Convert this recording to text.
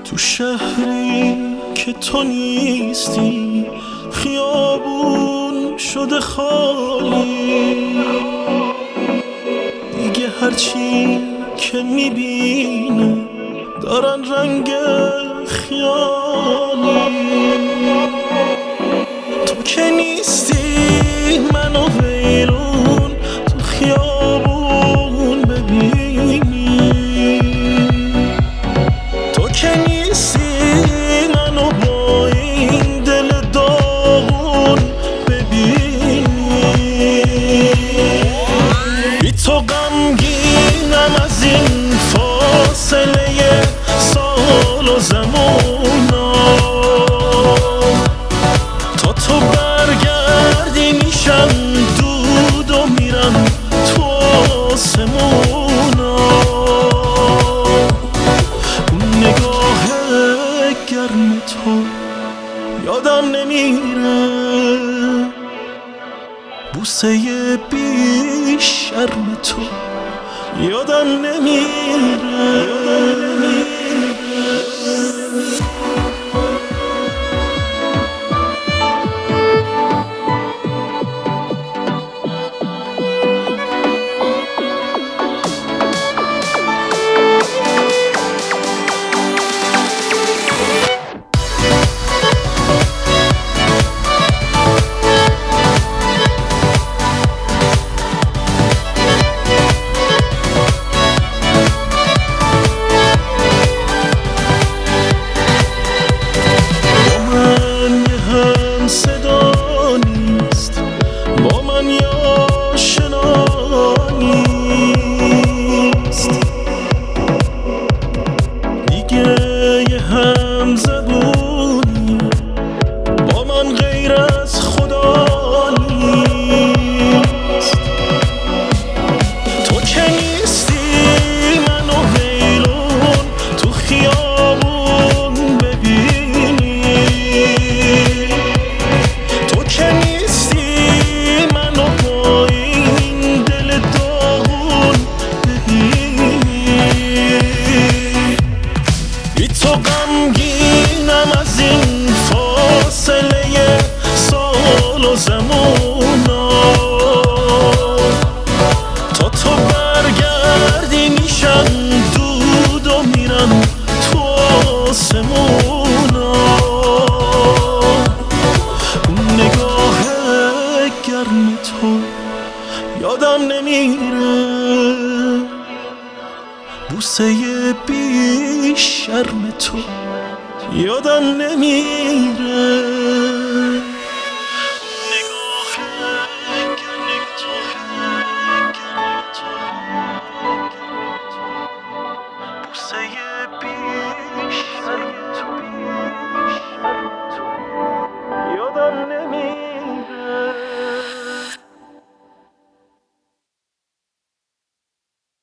تو شهری که تو نیستی خیابون شده خالی، دیگه هرچی که میبینه دارن رنگ خیالی. تو که نیستی منو ویرون تو خیابون ببینی، تو که نیستی منو با این دل داغون ببینی. بی تو غمگینم از این فاصله سال و زمونا، تا تو برگردی میشم دود و میرم تو آسمونا. اون نگاه گرم تو یادم نمیره، بوسه بی شرم تو یادم نمیره. صدا نیست با من یا شنا نیست، دیگه یه هم زبونی با من غیر از خدا نیست. تو که نیستی منو ویرون تو خیابون ببینی، تو غمگینم از این فاصله سال و زمونا، تا تو برگردی میشم دود و میرم تو آسمونا. اون نگاه گرم تو یادم نمیره، بوسه بی شرم تو یادم نمیره.